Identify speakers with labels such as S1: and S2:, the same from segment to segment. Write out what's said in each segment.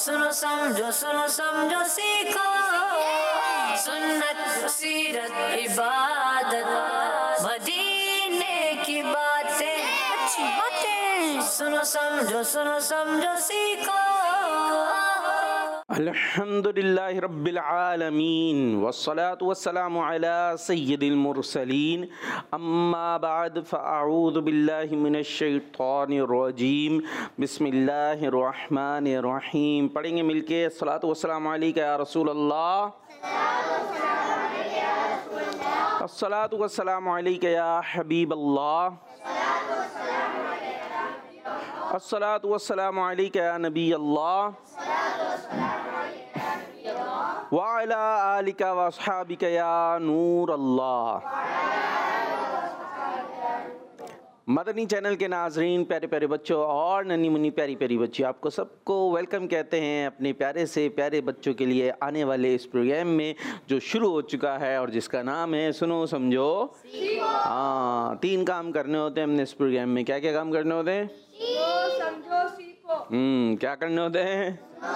S1: सुनो समझो सीखो सुन्नत सीरत इबादत मदीने की बातें अच्छी बातें सुनो समझो सीखो।
S2: अल्हम्दुलिल्लाहि रब्बिल आलमीन वस्सलातु वस्सलामु अला सय्यिदिल मुरसलीन अम्मा बाद फ़अऊज़ु बिल्लाहि मिनश शैतानिर रजीम बिस्मिल्लाहिर रहमानिर रहीम। पढ़ेंगे मिलके अस्सलातु वस्सलामु अलैका या रसूल अल्लाह, अस्सलातु वस्सलामु अलैका या हबीब अल्लाह, अस्सलातु वस्सलामु अलैका या नबी अल्लाह व अला आलिका व अस्हाबिका या नूर अल्लाह। मदनी चैनल के नाजरीन, प्यारे प्यारे बच्चों और नन्ही मुन्नी प्यारी प्यारी बच्चियों, आपको सबको वेलकम कहते हैं अपने प्यारे से प्यारे बच्चों के लिए आने वाले इस प्रोग्राम में जो शुरू हो चुका है और जिसका नाम है सुनो समझो सीखो। हाँ, 3 काम करने होते हैं हमने इस प्रोग्राम में। क्या क्या काम करने होते हैं? समझो सीखो। क्या करने होते हैं?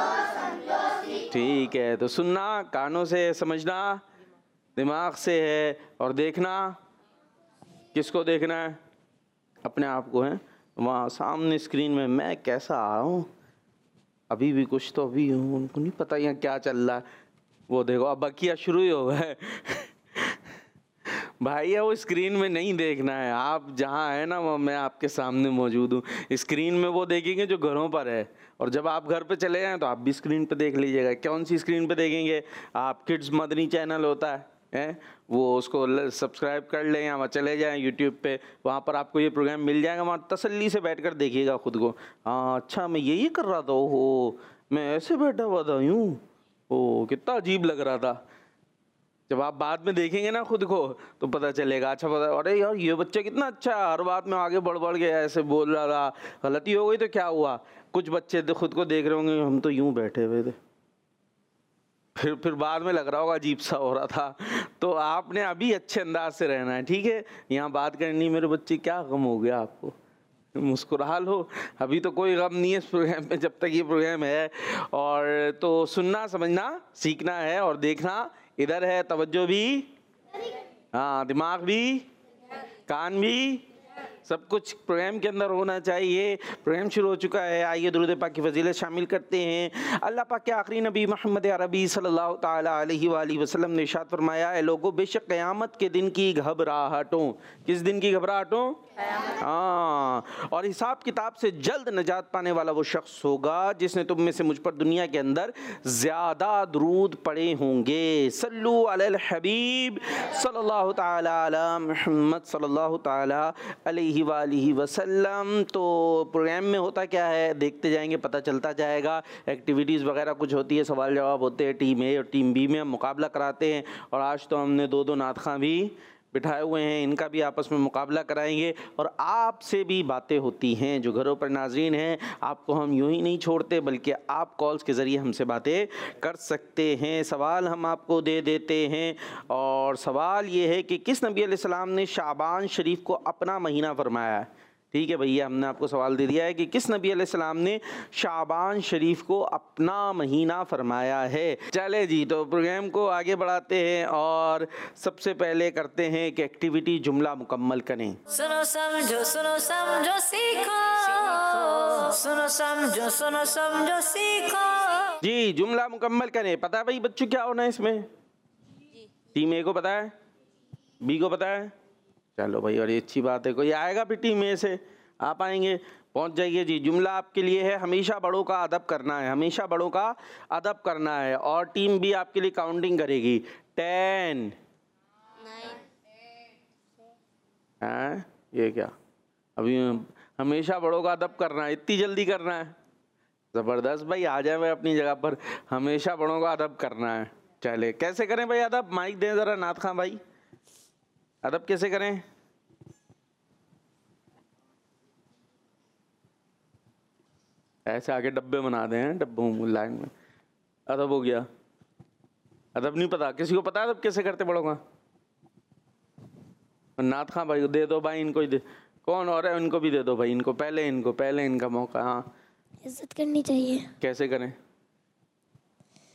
S2: ठीक है, तो सुनना कानों से, समझना दिमाग से है, और देखना किसको देखना है? अपने आप को है। वहाँ सामने स्क्रीन में मैं कैसा आ रहा हूँ, अभी भी कुछ तो अभी हूँ, उनको नहीं पता यहाँ क्या चल रहा है। वो देखो अब बकिया शुरू ही हो गए भाई वो स्क्रीन में नहीं देखना है, आप जहाँ है ना वो मैं आपके सामने मौजूद हूँ। स्क्रीन में वो देखेंगे जो घरों पर है, और जब आप घर पे चले जाएं तो आप भी स्क्रीन पे देख लीजिएगा। कौन सी स्क्रीन पे देखेंगे आप? किड्स मदनी चैनल होता है वो, उसको सब्सक्राइब कर लें या वहाँ चले जाएं यूट्यूब पे, वहाँ पर आपको ये प्रोग्राम मिल जाएगा। वहाँ तसल्ली से बैठ कर देखिएगा खुद को। हाँ अच्छा, मैं यही कर रहा था, ओहो मैं ऐसे बैठा हुआ था यूँ, ओ कितना अजीब लग रहा था। जब आप बाद में देखेंगे ना खुद को तो पता चलेगा। अच्छा पता, अरे यार ये बच्चा कितना अच्छा है, हर बात में आगे बढ़ के ऐसे बोल रहा था, गलती हो गई तो क्या हुआ? कुछ बच्चे तो खुद को देख रहे होंगे हम तो यूं बैठे हुए थे, फिर बाद में लग रहा होगा अजीब सा हो रहा था। तो आपने अभी अच्छे अंदाज से रहना है, ठीक है? यहाँ बात करनी, मेरे बच्चे क्या गम हो गया आपको? मुस्कुरा लो, अभी तो कोई गम नहीं है इस प्रोग्राम में जब तक ये प्रोग्राम है। और तो सुनना समझना सीखना है और देखना इधर है, तवज्जो भी, हाँ दिमाग भी, कान भी, सब कुछ प्रोग्राम के अंदर होना चाहिए। प्रोग्राम शुरू हो चुका है, आइए दुरूद पाक की फजीलत शामिल करते हैं। अल्लाह पाक के आखिरी नबी मोहम्मद अरबी सल्लल्लाहु ताला अलैहि वसल्लम ने इरशाद फरमाया है, लोगों बेशक क़यामत के दिन की घबराहटों, किस दिन की घबराहटों? हाँ, और हिसाब किताब से जल्द नजात पाने वाला वो शख्स होगा जिसने तुम में से मुझ पर दुनिया के अंदर ज़्यादा दुरूद पढ़े होंगे। सल्लु अलल हबीब सल्लल्लाहु ताला अला मुहम्मद सल्लल्लाहु ताला अलैहि वसल्लम। तो प्रोग्राम में होता क्या है देखते जाएंगे, पता चलता जाएगा। एक्टिविटीज़ वगैरह कुछ होती है, सवाल जवाब होते हैं, टीम ए और टीम बी में हम मुकाबला कराते हैं। और आज तो हमने 2 नातख़ां भी बिठाए हुए हैं, इनका भी आपस में मुकाबला कराएंगे। और आपसे भी बातें होती हैं, जो घरों पर नाज़रीन हैं, आपको हम यूं ही नहीं छोड़ते बल्कि आप कॉल्स के ज़रिए हमसे बातें कर सकते हैं। सवाल हम आपको दे देते हैं, और सवाल ये है कि किस नबी अलैहिस्सलाम ने शाबान शरीफ को अपना महीना फरमाया है? ठीक है भैया, हमने आपको सवाल दे दिया है कि किस नबी अलैहिस्सलाम ने शाबान शरीफ को अपना महीना फरमाया है। चले जी, तो प्रोग्राम को आगे बढ़ाते हैं और सबसे पहले करते हैं कि एक्टिविटी जुमला मुकम्मल करें।
S1: सुनो समझो सीखो सुनो समझो सीखो।
S2: जी, जुमला मुकम्मल करें। पता है भाई बच्चों क्या होना है इसमें? टीम ए को पता है, बी को पता है? चलो भाई, और ये अच्छी बात है। कोई आएगा फिर टीम ए से? आप आएंगे, पहुंच जाइए जी। जुमला आपके लिए है, हमेशा बड़ों का अदब करना है, हमेशा बड़ों का अदब करना है। और टीम बी आपके लिए काउंटिंग करेगी। 10 हैं, ये क्या? अभी हमेशा बड़ों का अदब करना है, इतनी जल्दी करना है? ज़बरदस्त भाई, आ जाए मैं अपनी जगह पर। हमेशा बड़ों का अदब करना है। चले, कैसे करें भाई अदब? माइक दें ज़रा नात खां भाई, अदब कैसे करें? ऐसे आगे डब्बे बना दें, डब्बों लाइन में। अदब हो गया। अदब नहीं पता किसी को? पता है अदब कैसे करते बड़ों का? नात खां भाई को दे दो भाई, इनको ही दे। कौन और है? इनको भी दे दो भाई, इनको पहले इनका मौका। हाँ,
S3: इज्जत करनी चाहिए।
S2: कैसे करें?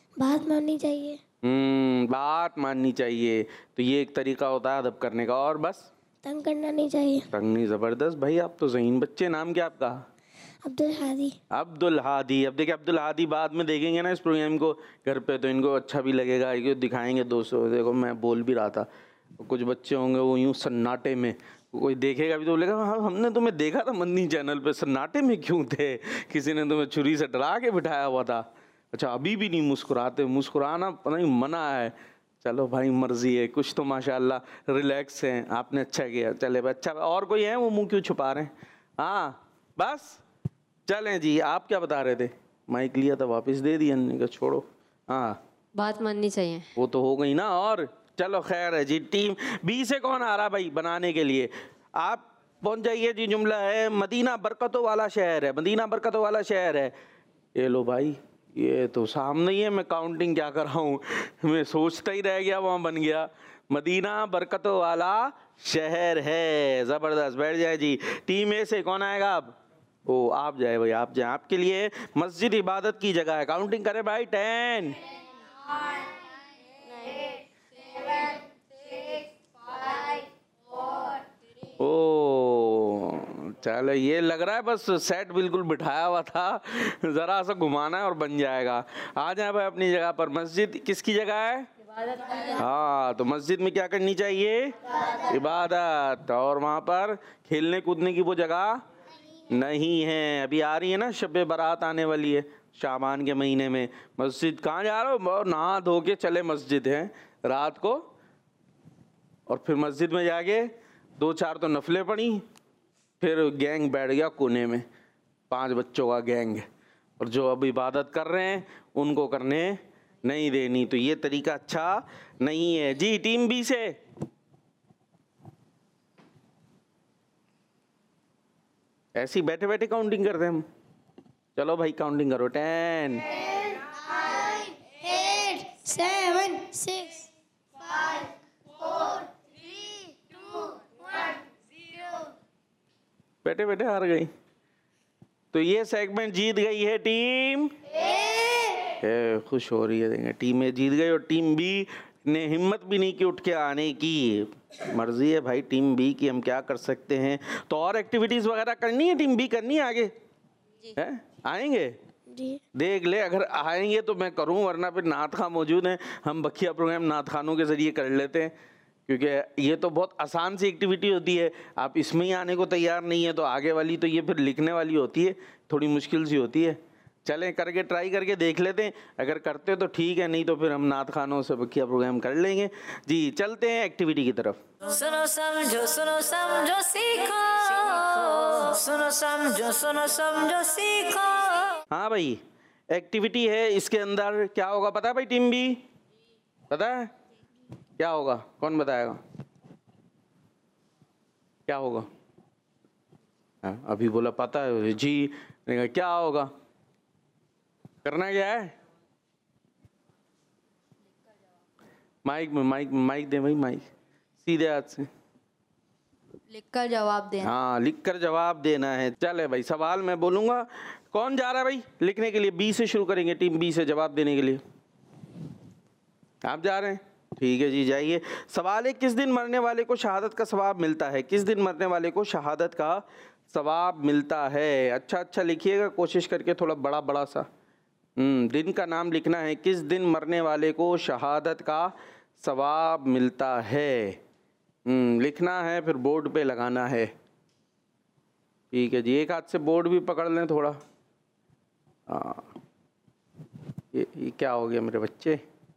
S3: बात माननी चाहिए।
S2: बात माननी चाहिए। तो ये एक तरीका होता है अदब करने का। और बस
S3: तंग करना नहीं चाहिए।
S2: तंग नहीं। जबरदस्त भाई, आप तो ज़हीन बच्चे। नाम क्या आपका?
S3: अब्दुल हादी।
S2: अब्दुल हादी। अब देखिए अब्दुल हादी बाद में देखेंगे ना इस प्रोग्राम को घर पे, तो इनको अच्छा भी लगेगा, ये दिखाएंगे दोस्तों। देखो मैं बोल भी रहा था, कुछ बच्चे होंगे वो यूं सन्नाटे में, कोई देखेगा भी तो बोलेगा हाँ हमने तुम्हें देखा था मन्नी चैनल पे, सन्नाटे में क्यों थे, किसी ने तुम्हें छुरी से डरा के बिठाया हुआ था। अच्छा अभी भी नहीं मुस्कुराते? मुस्कुराना पता नहीं मना है। चलो भाई मर्जी है, कुछ तो माशाल्लाह रिलैक्स हैं, आपने अच्छा किया। चले भाई अच्छा। और कोई है? वो मुंह क्यों छुपा रहे हैं? हाँ बस चलें जी। आप क्या बता रहे थे? माइक लिया था वापस दे दिया, हमने कहा छोड़ो। हाँ
S4: बात माननी चाहिए।
S2: वो तो हो गई ना। और चलो खैर है जी। टीम बी से कौन आ रहा भाई बनाने के लिए? आप पहुंच जाइए जी। जुमला है मदीना बरकतों वाला शहर है। मदीना बरकतों वाला शहर है। ये लो भाई, ये तो सामने ही है, मैं काउंटिंग क्या कर रहा हूँ, मैं सोचता ही रह गया, वहाँ बन गया। मदीना बरकतों वाला शहर है। ज़बरदस्त। बैठ जाए जी। टीम ए से कौन आएगा अब? ओ आप जाए भाई, आप जाए। आपके लिए मस्जिद इबादत की जगह है। काउंटिंग करें भाई। 10 ओ चलो, ये लग रहा है बस सेट बिल्कुल बिठाया हुआ था, जरा सा घुमाना है और बन जाएगा। आ जाए भाई अपनी जगह पर। मस्जिद किसकी जगह है? हाँ, तो मस्जिद में क्या करनी चाहिए? इबादत। और वहाँ पर खेलने कूदने की वो जगह नहीं है। अभी आ रही है ना शब बारात आने वाली है शाबान के महीने में। मस्जिद कहाँ जा रहे हो? नहा धो के चले मस्जिद है रात को, और फिर मस्जिद में जाके 2-4 तो नफलें पड़ी, फिर गैंग बैठ गया कोने में, 5 बच्चों का गैंग, और जो अब इबादत कर रहे हैं उनको करने नहीं देनी। तो ये तरीका अच्छा नहीं है जी। टीम बी से ऐसी बैठे बैठे काउंटिंग करते हैं हम। चलो भाई काउंटिंग करो। 10
S3: 8 7 6 5 4 3 2 1 0।
S2: बैठे बैठे हार गई। तो ये सेगमेंट जीत गई है टीम ए। खुश हो रही है, देखें टीम ए जीत गई, और टीम बी ने हिम्मत भी नहीं की उठ के आने की। मर्जी है भाई टीम बी की, हम क्या कर सकते हैं। तो और एक्टिविटीज वगैरह करनी है टीम बी, करनी है आगे है? आएंगे
S3: जी।
S2: देख ले, अगर आएंगे तो मैं करूं, वरना फिर नात खां मौजूद हैं, हम बखिया प्रोग्राम नात खानों के जरिए कर लेते हैं, क्योंकि ये तो बहुत आसान सी एक्टिविटी होती है। आप इसमें ही आने को तैयार नहीं है तो आगे वाली तो ये फिर लिखने वाली होती है, थोड़ी मुश्किल सी होती है। चलें करके ट्राई करके देख लेते हैं, अगर करते तो ठीक है, नहीं तो फिर हम नात खानों से बखिया प्रोग्राम कर लेंगे जी। चलते हैं एक्टिविटी की तरफ।
S1: सुनो समझो सीखो, सुनो समझो सीखो।
S2: हाँ भाई एक्टिविटी है, इसके अंदर क्या होगा पता है भाई? टीम बी पता है क्या होगा? कौन बताएगा क्या होगा? हाँ, अभी बोला पता है जी, क्या होगा? करना क्या है? माइक दे भाई, माइक सीधे हाथ से
S4: लिखकर जवाब देना।
S2: हाँ लिखकर जवाब देना है। चले भाई सवाल मैं बोलूंगा, कौन जा रहा है भाई लिखने के लिए? बी से शुरू करेंगे, टीम बी से जवाब देने के लिए। आप जा रहे हैं? ठीक है जी जाइए। सवाल है, किस दिन मरने वाले को शहादत का सवाब मिलता है? किस दिन मरने वाले को शहादत का सवाब मिलता है? अच्छा लिखिएगा कोशिश करके, थोड़ा बड़ा सा दिन का नाम लिखना है। किस दिन मरने वाले को शहादत का सवाब मिलता है लिखना है, फिर बोर्ड पे लगाना है। ठीक है जी, एक हाथ से बोर्ड भी पकड़ लें थोड़ा। हाँ ये क्या हो गया मेरे बच्चे?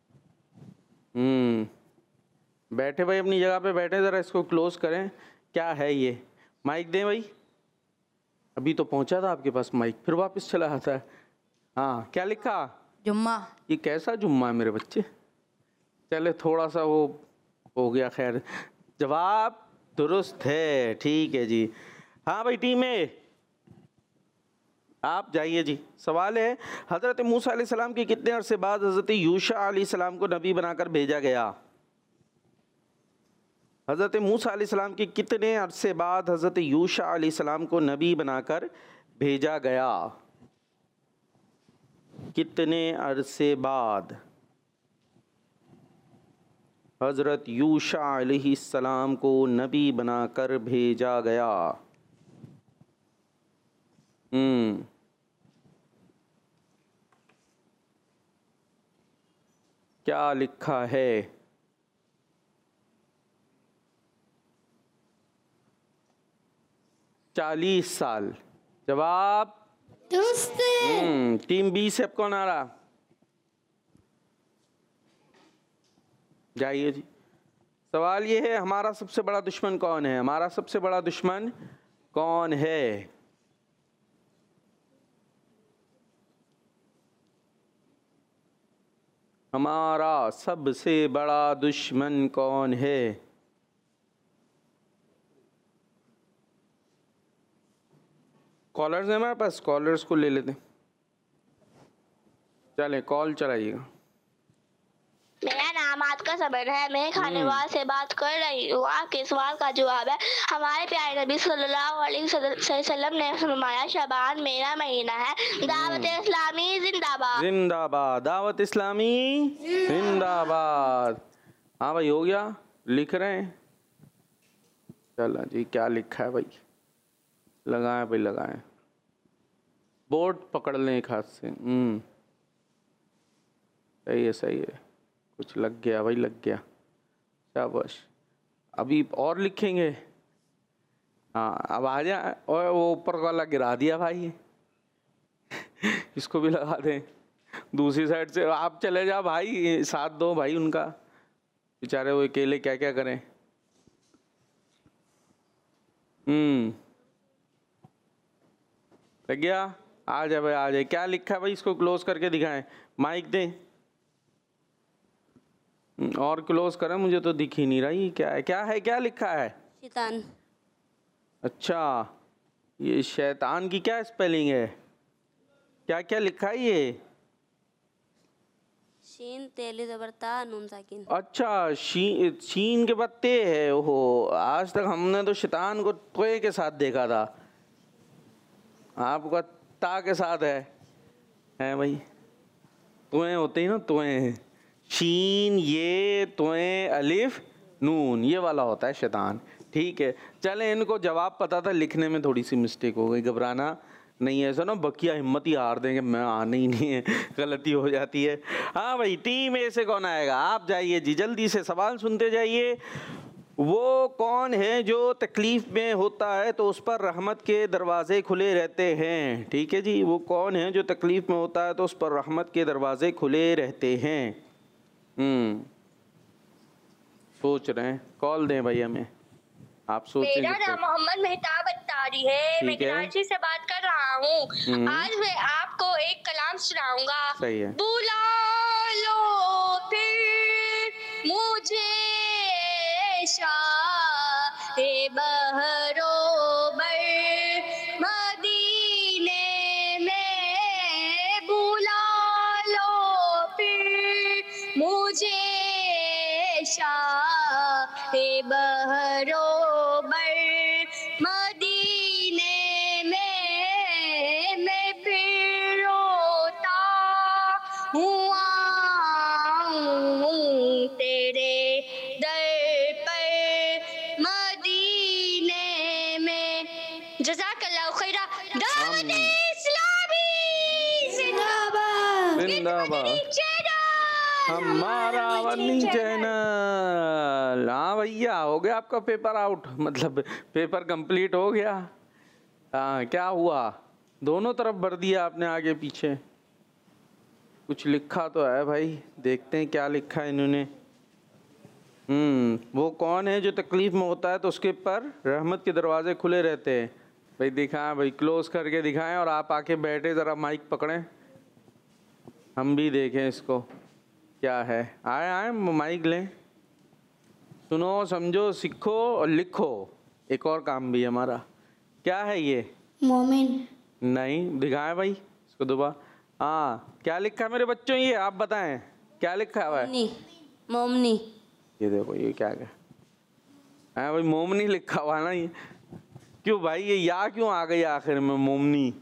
S2: बैठे भाई अपनी जगह पे बैठे, ज़रा इसको क्लोज करें। क्या है ये? माइक दें भाई। अभी तो पहुंचा था आपके पास माइक, फिर वापस चला आता है। हाँ क्या लिखा?
S4: जुम्मा।
S2: ये कैसा जुम्मा है मेरे बच्चे? चले थोड़ा सा वो हो गया, खैर जवाब दुरुस्त है। ठीक है जी। हाँ भाई टीम ए आप जाइए जी। सवाल है, हज़रत मूसा अलैहिस्सलाम के कितने अरसे बाद हज़रत यूशा अलैहिस्सलाम को नबी बनाकर भेजा गया? हज़रत मूसा अलैहिस्सलाम के कितने अरसे बाद हज़रत यूशा अलैहिस्सलाम को नबी बनाकर भेजा गया? कितने अरसे बाद? हज़रत यूशा अलैहिस्सलाम को नबी बनाकर भेजा गया। क्या लिखा है? 40 साल। जवाब
S3: दुरुस्त।
S2: टीम बी से अब कौन आ रहा? जाइए जी। सवाल ये है, हमारा सबसे बड़ा दुश्मन कौन है? हमारा सबसे बड़ा दुश्मन कौन है? हमारा सबसे बड़ा दुश्मन कौन है? कॉलर्स है हमारे पास, कॉलर्स को ले लेते हैं। चले कॉल चलाइएगा।
S5: मेरा नाम आज का सबर है, मैं खानेवाल से बात कर रही हूँ। आपके सवाल का जवाब है, हमारे प्यारे नबी सल्लल्लाहु अलैहि वसल्लम ने फरमाया, शबान मेरा महीना है। दावत इस्लामी जिंदाबाद।
S2: जिंदाबाद। दावत इस्लामी जिंदाबाद। हाँ भाई, हो गया? लिख रहे हैं? चलो जी, क्या लिखा है भाई? लगाएं भाई, लगाएं। बोर्ड पकड़ लें एक हाथ से। सही है, सही है। कुछ लग गया भाई, लग गया। शाबाश। अभी और लिखेंगे। हाँ, अब आ जा। और वो ऊपर वाला गिरा दिया भाई। इसको भी लगा दें। दूसरी साइड से आप चले जाओ भाई, साथ दो भाई उनका। बेचारे वो अकेले क्या क्या करें। लग गया? आ जाए भाई, आ जाए। क्या लिखा है भाई? इसको क्लोज करके दिखाएं। माइक दें और क्लोज करें। मुझे तो दिख ही नहीं रहा ये क्या है। क्या है? क्या लिखा है?
S4: शैतान।
S2: अच्छा, ये शैतान की क्या स्पेलिंग है? क्या क्या लिखा है ये?
S4: शीन तेली जबरता नून साकिन।
S2: अच्छा, शीन के बाद ते है। ओहो, आज तक हमने तो शैतान को त्वे के साथ देखा था, आपका ता के साथ है भाई। त्वे होते ही ना, त्वे। शीन ये त्वे अलिफ नून, ये वाला होता है शैतान। ठीक है, चले। इनको जवाब पता था, लिखने में थोड़ी सी मिस्टेक हो गई। घबराना नहीं है। ऐसा ना बकिया हिम्मत ही हार देंगे, मैं आना ही नहीं है, गलती हो जाती है। हाँ भाई, टीम ए से कौन आएगा? आप जाइए जी, जल्दी से सवाल सुनते जाइए। वो कौन है जो तकलीफ में होता है तो उस पर रहमत के दरवाजे खुले रहते हैं? ठीक है जी, वो कौन है जो तकलीफ में होता है तो उस पर रहमत के दरवाजे खुले रहते हैं? सोच रहे हैं। कॉल दें भाई हमें। आप सोचें।
S5: मेरा नाम मोहम्मद मेहताब अत्तारी है, मैं कराची से बात कर रहा हूँ। आज मैं आपको एक कलाम सुनाऊंगा।
S2: सही है।
S5: बुला लो फिर मुझे शाहे बहरो बर मदीने में, बुला लो फिर मुझे शाहे बहरो बर मदीने में, मैं फिर रोता हुआ तेरे दर पर मदीने में। जज़ाकल्लाहु खैरा। दावत इस्लामी जिंदाबाद।
S2: जिंदाबाद। हमारा वनी चैनल। हाँ भैया, हो गया आपका पेपर आउट, मतलब पेपर कंप्लीट हो गया। हाँ, क्या हुआ? दोनों तरफ भर दिया आपने, आगे पीछे। कुछ लिखा तो है भाई, देखते हैं क्या लिखा है इन्होंने। वो कौन है जो तकलीफ में होता है तो उसके पर रहमत के दरवाजे खुले रहते हैं? भाई दिखाएं भाई, क्लोज करके दिखाएं। और आप आके बैठे, ज़रा माइक पकड़ें, हम भी देखें इसको क्या है। आए माइक लें, सुनो, समझो, सीखो और लिखो। एक और काम भी है हमारा। क्या है ये?
S3: मोमिन।
S2: नहीं, दिखाएं भाई इसको दोबारा। हाँ, क्या लिखा है मेरे बच्चों? ये आप बताएं, क्या लिखा हुआ है?
S4: मोमनी।
S2: ये देखो, ये क्या है? हाँ भाई, मोमनी लिखा हुआ है ना ये। क्यों भाई, ये या क्यों आ गई आखिर में मोमनी?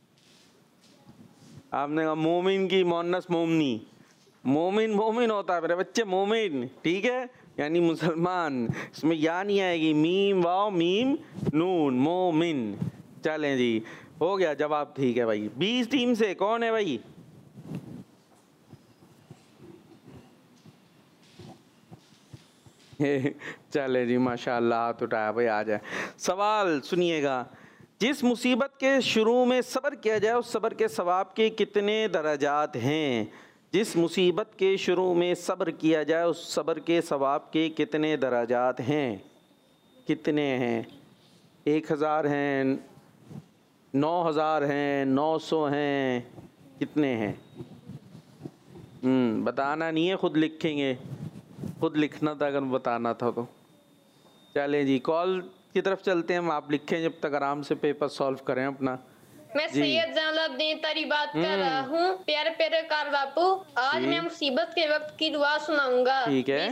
S2: आपने कहा मोमिन की मोन्नस मोमनी। मोमिन मोमिन होता है मेरे बच्चे, मोमिन। ठीक है, यानी मुसलमान। इसमें या नहीं आएगी, मीम वाव मीम नून, मोमिन। चलें जी, हो गया जवाब, ठीक है भाई। 20 टीम से कौन है भाई? चले जी, माशाअल्लाह, हाथ उठाया भाई, आ जाए। सवाल सुनिएगा, जिस मुसीबत के शुरू में सब्र किया जाए उस सब्र के सवाब के कितने दर्जात हैं? जिस मुसीबत के शुरू में सब्र किया जाए उस सब्र के सवाब के कितने दर्जात हैं? कितने हैं? 1000 हैं, 9000 हैं, 900 हैं, कितने हैं? बताना नहीं है, खुद लिखेंगे, खुद लिखना था अगर बताना था तो। चलें जी, कॉल की तरफ चलते हैं हम, आप लिखें जब तक, आराम से पेपर सॉल्व करें अपना।
S6: मैं सैयद जैनुलब्दीन तारी बात कर रहा हूँ। प्यारे प्यारे कार बापू, आज मैं मुसीबत के वक्त की दुआ सुनाऊंगा।
S2: ठीक है।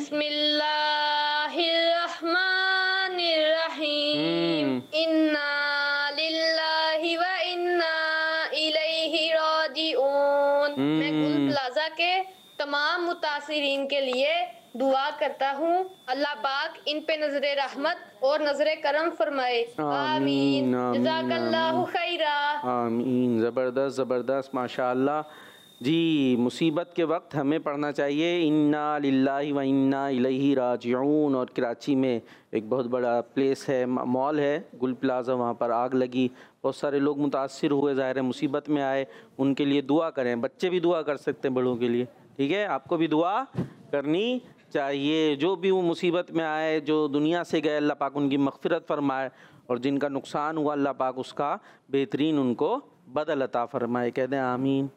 S6: बिस्मिल्लाहिर्रहमानिर्रहीम, इन्ना लिल्लाहि व इन्ना इलैहि राजिऊन। मैं गुल प्लाजा के तमाम मुतासिरीन के लिए दुआ करता हूँ, अल्लाह पाक इन पे नजरे रहमत और नजरे करम फरमाए। आमीन। जज़ाकल्लाहु खैरा।
S2: आमीन। ज़बरदस्त ज़बरदस्त, माशाअल्लाह जी। मुसीबत के वक्त हमें पढ़ना चाहिए इन्ना लिल्लाहि व इन्ना इलैहि राजिऊन। और कराची में एक बहुत बड़ा प्लेस है, मॉल है गुल प्लाजा, वहाँ पर आग लगी, बहुत सारे लोग मुतासिर हुए, ज़ाहिर है मुसीबत में आए, उनके लिए दुआ करें। बच्चे भी दुआ कर सकते हैं बड़ों के लिए, ठीक है? आपको भी दुआ करनी चाहिए। जो भी वो मुसीबत में आए, जो दुनिया से गए, अल्लाह पाक उनकी मग़फ़िरत फरमाए, और जिनका नुकसान हुआ अल्लाह पाक उसका बेहतरीन उनको बदल अता फरमाए। कह दें आमीन।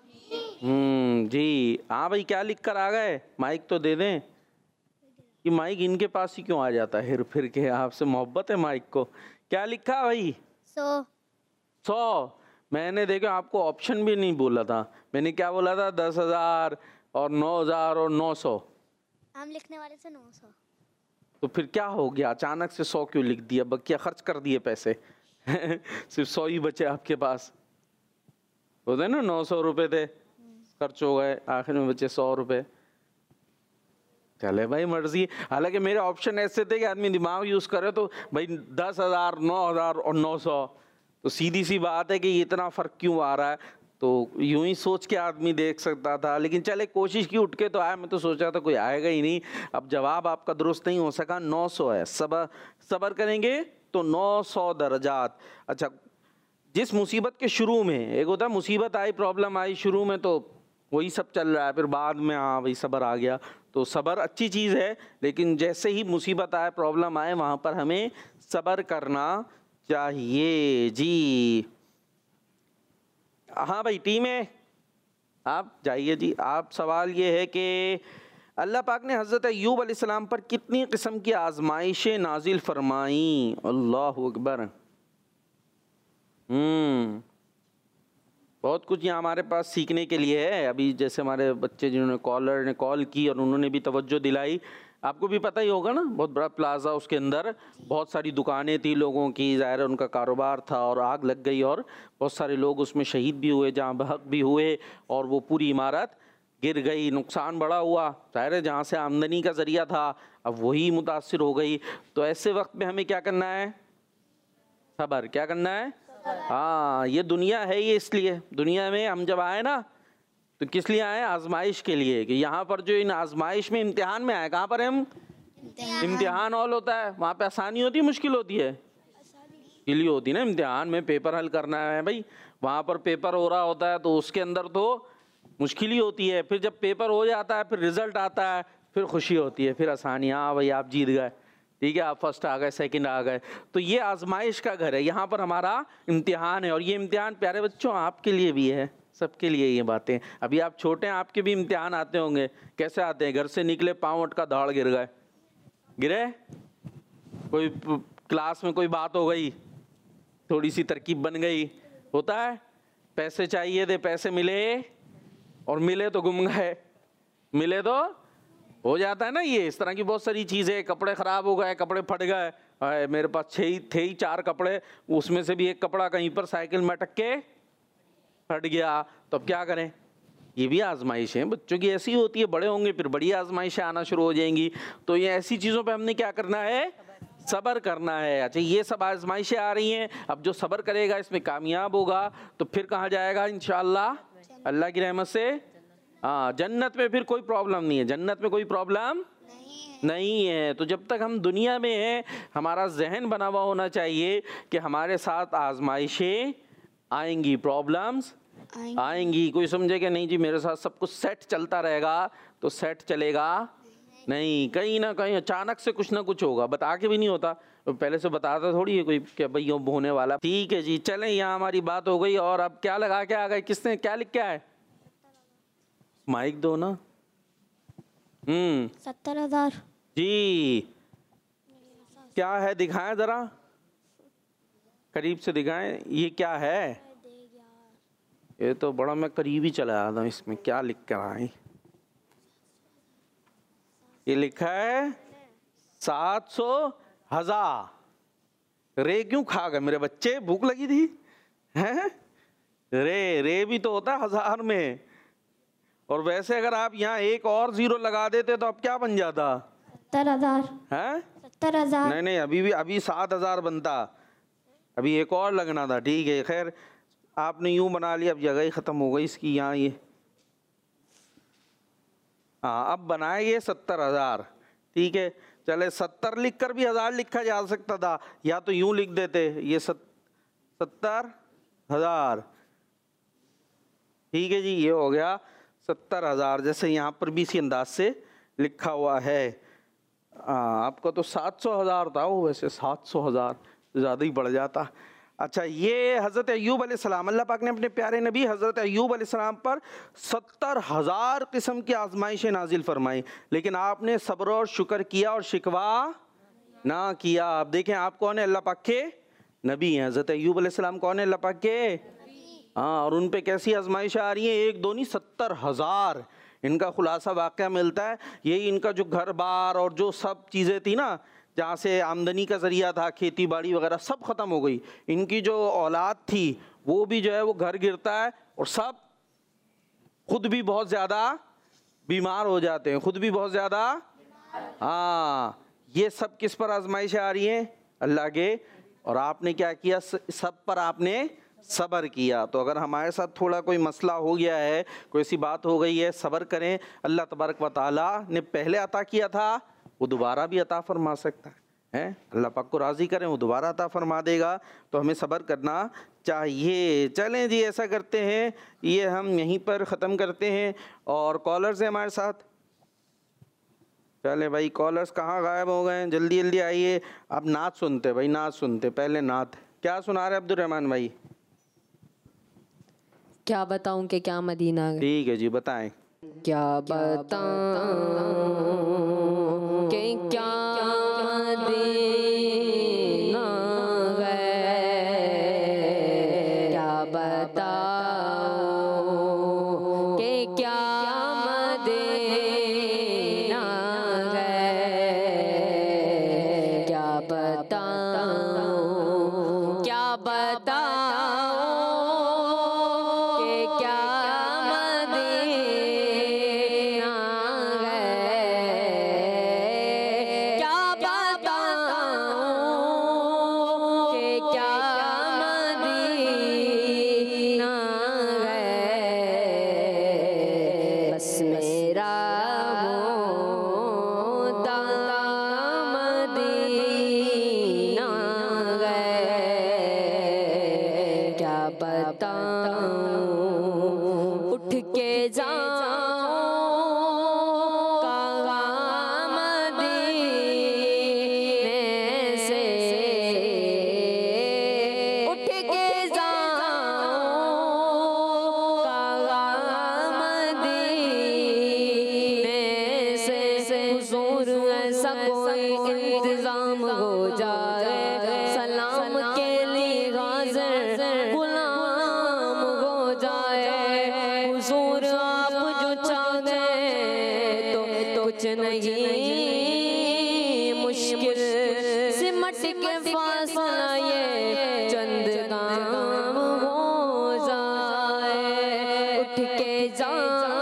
S2: जी हाँ भाई, क्या लिख कर आ गए? माइक तो दे दें। कि माइक इनके पास ही क्यों आ जाता है फिर के? आपसे मोहब्बत है माइक को। क्या लिखा भाई? 100। मैंने देखो आपको ऑप्शन भी नहीं बोला था, मैंने क्या बोला था? 10,000 और 9,000 और 900।
S3: हम लिखने वाले थे 900।
S2: तो फिर क्या हो गया? अचानक से 100 क्यों लिख दिया? बकिया खर्च कर दिए पैसे। सिर्फ 100 ही बचे आपके पास। होते ना 900 रुपए थे, खर्च हो गए, आखिर में बचे 100 रुपए। चले भाई मर्जी। हालांकि मेरे ऑप्शन ऐसे थे कि आदमी दिमाग यूज करे तो भाई 10,000, 9,000 और 900, तो सीधी सी बात है कि इतना फर्क क्यों आ रहा है? तो यूं ही सोच के आदमी देख सकता था, लेकिन चले कोशिश की, उठ के तो आया। मैं तो सोचा था कोई आएगा ही नहीं। अब जवाब आपका दुरुस्त नहीं हो सका, 900 है। सब्र करेंगे तो 900 दर्जात। अच्छा, जिस मुसीबत के शुरू में, एक होता है मुसीबत आई, प्रॉब्लम आई, शुरू में तो वही सब चल रहा है, फिर बाद में हाँ भाई सब्र आ गया, तो सब्र अच्छी चीज़ है, लेकिन जैसे ही मुसीबत आए, प्रॉब्लम आए, वहाँ पर हमें सब्र करना चाहिए जी। हाँ भाई, टीम है, आप जाइए जी। आप सवाल ये है कि अल्लाह पाक ने हज़रत अय्यूब अलैहिस्सलाम पर कितनी किस्म की आजमाइशें नाजिल फरमाई? अल्लाहु अकबर। बहुत कुछ यहाँ हमारे पास सीखने के लिए है। अभी जैसे हमारे बच्चे जिन्होंने कॉलर ने कॉल की और उन्होंने भी तवज्जो दिलाई, आपको भी पता ही होगा ना, बहुत बड़ा प्लाजा, उसके अंदर बहुत सारी दुकानें थी लोगों की, ज़ाहिर उनका कारोबार था, और आग लग गई और बहुत सारे लोग उसमें शहीद भी हुए, जहाँ बहक भी हुए, और वो पूरी इमारत गिर गई, नुकसान बड़ा हुआ। ज़ाहिर है जहाँ से आमदनी का ज़रिया था अब वही मुतासिर हो गई। तो ऐसे वक्त में हमें क्या करना है? सब्र। क्या करना है? हाँ, ये दुनिया है, ये इसलिए दुनिया में हम जब आए ना तो किस लिए आए? आजमाइश के लिए। कि यहाँ पर जो इन आजमाइश में, इम्तिहान में आए, कहाँ पर हम? इम्तिहान हॉल होता है, वहाँ पे आसानी होती है मुश्किल होती है? इसीलिए होती है ना, इम्तिहान में पेपर हल करना है भाई, वहाँ पर पेपर हो रहा होता है तो उसके अंदर तो मुश्किल ही होती है। फिर जब पेपर हो जाता है, फिर रिजल्ट आता है, फिर खुशी होती है, फिर आसानी, हाँ भाई आप जीत गए, ठीक है, आप फर्स्ट आ गए, सेकंड आ गए। तो ये आजमाइश का घर है, यहाँ पर हमारा इम्तिहान है। और ये इम्तिहान प्यारे बच्चों आपके लिए भी है, सबके लिए ये बातें। अभी आप छोटे हैं, आपके भी इम्तिहान आते होंगे। कैसे आते हैं? घर से निकले, पाँव अटका, दाढ़ गिर गए, गिरे, कोई क्लास में कोई बात हो गई, थोड़ी सी तरकीब बन गई, होता है। पैसे चाहिए थे, पैसे मिले, और मिले तो गुम गए, मिले तो हो जाता है ना। ये इस तरह की बहुत सारी चीज़ें। कपड़े ख़राब हो गए, कपड़े फट गए, मेरे पास थे ही 4 कपड़े, उसमें से भी एक कपड़ा कहीं पर साइकिल में अटक के फट गया, तो अब क्या करें? ये भी आजमाइशें बच्चों की ऐसी होती है, बड़े होंगे फिर बड़ी आजमाइशें आना शुरू हो जाएंगी। तो ये ऐसी चीज़ों पे हमने क्या करना है, सब्र करना है। अच्छा ये सब आजमाइशें आ रही हैं, अब जो सब्र करेगा इसमें कामयाब होगा तो फिर कहाँ जाएगा इंशाअल्लाह, अल्लाह की रहमत से हाँ जन्नत में। फिर कोई प्रॉब्लम नहीं है, जन्नत में कोई प्रॉब्लम नहीं है। तो जब तक हम दुनिया में हैं हमारा जहन बना हुआ होना चाहिए कि हमारे साथ आजमाइशें आएंगी, प्रॉब्लम्स आएंगी। कोई समझे कि नहीं जी मेरे साथ सब कुछ सेट चलता रहेगा, तो सेट चलेगा नहीं, कहीं ना कहीं अचानक से कुछ ना कुछ होगा, बता के भी नहीं होता, तो पहले से बताता थोड़ी है कोई क्या भाई यूँ होने वाला। ठीक है जी, चलें यहाँ हमारी बात हो गई। और अब क्या लगा के आ गए, किसने क्या लिख के आए, माइक दो ना।
S3: 70,000
S2: जी क्या है, दिखाएं जरा, करीब से दिखाएं, ये क्या है। ये तो बड़ा मैं करीब ही चला आया था, इसमें क्या लिख कर आए, ये लिखा है 700,000। रे क्यों खा गए मेरे बच्चे, भूख लगी थी हैं। रे भी तो होता है हजार में, और वैसे अगर आप यहाँ एक और जीरो लगा देते तो अब क्या बन जाता,
S3: 70,000
S2: हैं
S3: 70,000
S2: नहीं अभी 7,000 बनता, अभी एक और लगना था। ठीक है खैर आपने यूं बना लिया, अब जगह ही खत्म हो गई इसकी यहाँ ये। हाँ अब बनाए ये 70,000। ठीक है चले 70 लिख कर भी 1000 लिखा जा सकता था, या तो यूं लिख देते ये 70,000। ठीक है जी, ये हो गया 70,000, जैसे यहाँ पर भी इसी अंदाज से लिखा हुआ है। आपका तो 700,000 था वो, वैसे 700,000 ज़्यादा ही बढ़ जाता। अच्छा ये हज़रत अय्यूब अलैहिस्सलाम, अल्लाह पाक ने अपने प्यारे नबी हज़रत अय्यूब अलैहिस्सलाम पर 70,000 किस्म की आजमाइशें नाजिल फरमाई, लेकिन आपने सब्र और शुक्र किया और शिकवा ना किया। आप देखें आप कौन है, अल्लाह पाक के नबी हैं। हज़रत अय्यूब अलैहिस्सलाम कौन है, अल्लाह पाक के हाँ, और उन पे कैसी आजमाइशें आ रही हैं, एक दो नहीं 70,000। इनका खुलासा वाक़या मिलता है, यही इनका जो घर बार और जो सब चीज़ें थी ना, जहाँ से आमदनी का ज़रिया था, खेती बाड़ी वगैरह सब ख़त्म हो गई। इनकी जो औलाद थी वो भी जो है वो घर गिरता है, और सब खुद भी बहुत ज़्यादा बीमार हो जाते हैं, खुद भी बहुत ज़्यादा। हाँ ये सब किस पर आजमाइशें आ रही हैं, अल्लाह के। और आपने क्या किया, सब पर आपने सब्र किया। तो अगर हमारे साथ थोड़ा कोई मसला हो गया है, कोई ऐसी बात हो गई है, सब्र करें। अल्लाह तबारक व तआला ने पहले अता किया था, वो दोबारा भी अता फरमा सकता है। अल्लाह पाक को राज़ी करें, वो दोबारा अता फरमा देगा। तो हमें सब्र करना चाहिए। चलें जी ऐसा करते हैं, ये हम यहीं पर ख़त्म करते हैं। और कॉलर्स हैं हमारे साथ, चले भाई कॉलर्स कहाँ गायब हो गए, जल्दी जल्दी आइए। आप नात सुनते भाई, नात सुनते, पहले नात क्या सुना रहे अब्दुर्रहमान भाई।
S7: क्या बताऊं कि क्या मदीना।
S2: ठीक है जी बताएं।
S7: क्या बताऊं कि क्या मदीना है, क्या बताऊं कि क्या मदीना है, क्या बताऊं, क्या बताऊं कि क्या मदीना है, क्या बताऊं कि क्या मदीना है। बस मेरा मोदा मदीना है, क्या बताऊं उठ के जाऊं कहाँ मदीने से, उठ के जाऊं कहाँ मदीने से। हुजूर ऐसा कोई इंतजाम हो जाए, सलाम के लिए हाज़िर गुलाम हो जाए। हुजूर आप जो चाहे तो कुछ नहीं मुश्किल, सिमट के फासला ये चंद काम हो जाए। उठ के जा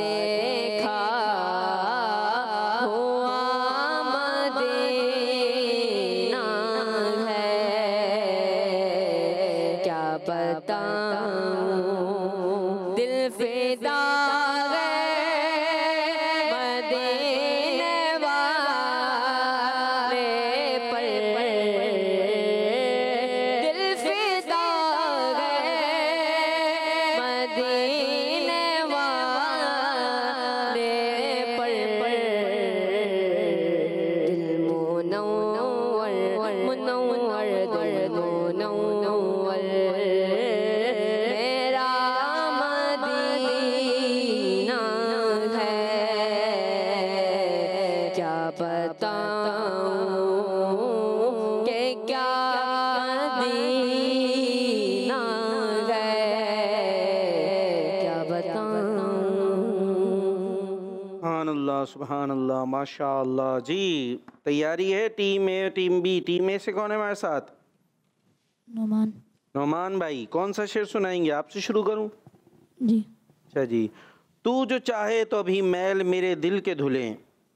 S7: देखा हुआ मदीना है, क्या बताऊं दिल फिदा है मदीने वाले पर, दिल फिदा है मदीने वाले पर, दिल मुनव्वर मुनव्वर दिल मुनव्वर मेरा मदीना है, क्या बताऊं कि क्या मदीना है, क्या बताऊं।
S2: सुभान अल्लाह, सुभान अल्लाह, माशा अल्लाह। जी तैयारी है? Team A, team B. Team A से कौन है हमारे साथ?
S3: नोमान।
S2: नोमान भाई, कौन सा शेर सुनाएंगे? आपसे शुरू करूं?
S3: जी।
S2: अच्छा जी। तू जो चाहे तो अभी मैल मेरे दिल के धुले,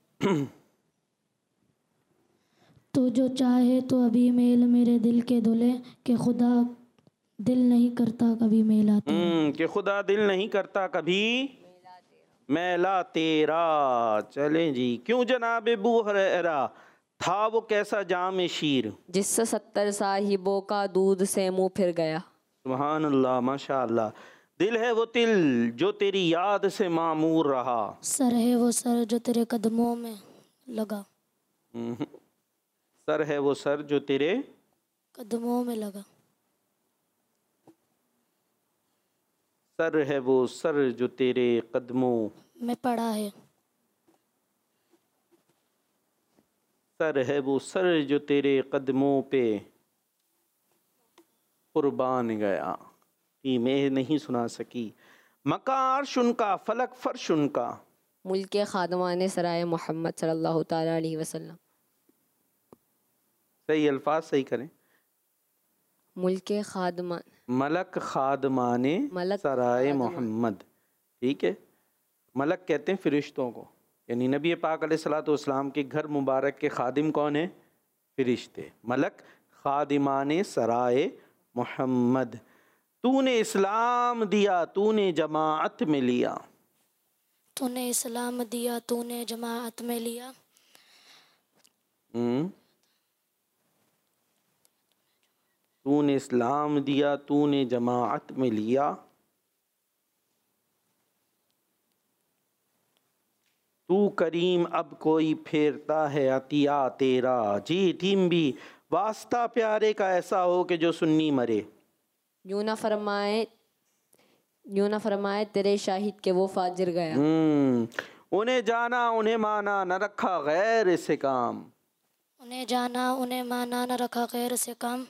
S3: तो जो चाहे तो अभी मेल मेरे दिल के धुले, कि खुदा दिल नहीं करता कभी मेला तेरा।
S2: कि खुदा दिल नहीं करता कभी मैला तेरा। चलें जी। क्यों जनाब बू हुरैरा था वो कैसा जाम शीर,
S7: जिससे 70 साहिबों का दूध से मुंह फिर गया।
S2: सुभान अल्लाह, माशा अल्लाह। दिल है वो तिल जो तेरी याद से मामूर रहा,
S3: सर है वो सर जो तेरे कदमों में लगा,
S2: सर है वो सर जो तेरे
S3: कदमों में लगा,
S2: सर है वो सर जो तेरे कदमों
S3: में पड़ा है,
S2: सर है वो सर जो तेरे कदमों पे कुर्बान गया। ये मैं नहीं सुना सकी। मकार शुनका फलक फर्श उनका,
S7: मुल्क खादमान सराय मोहम्मद सल्लल्लाहु ताला अलैहि वसल्लम।
S2: सही अल्फाज सही करें।
S7: मुल्क खादमान,
S2: मलक खादमाने
S7: मलक
S2: सराय
S7: खादमान।
S2: मोहम्मद। ठीक है। मलक कहते हैं फरिश्तों को, यानी नबी पाक अलैहिस्सलातु वस्सलाम के घर मुबारक के खादिम कौन है? फरिश्ते। मलक खादिमाने सराय मोहम्मद। तूने इस्लाम दिया तूने जमाअत में लिया,
S3: तूने इस्लाम दिया तूने जमाअत में लिया,
S2: तूने इस्लाम दिया तूने जमाअत में लिया, तू करीम अब कोई फेरता है अतिया तेरा। जी टीम भी। वास्ता प्यारे का ऐसा हो कि जो सुन्नी मरे,
S7: यूं न फरमाए तेरे शाहिद के वो फाजिर गया।
S2: उन्हें जाना उन्हें माना न रखा गैर से काम,
S3: उन्हें जाना उन्हें माना न रखा गैर से काम,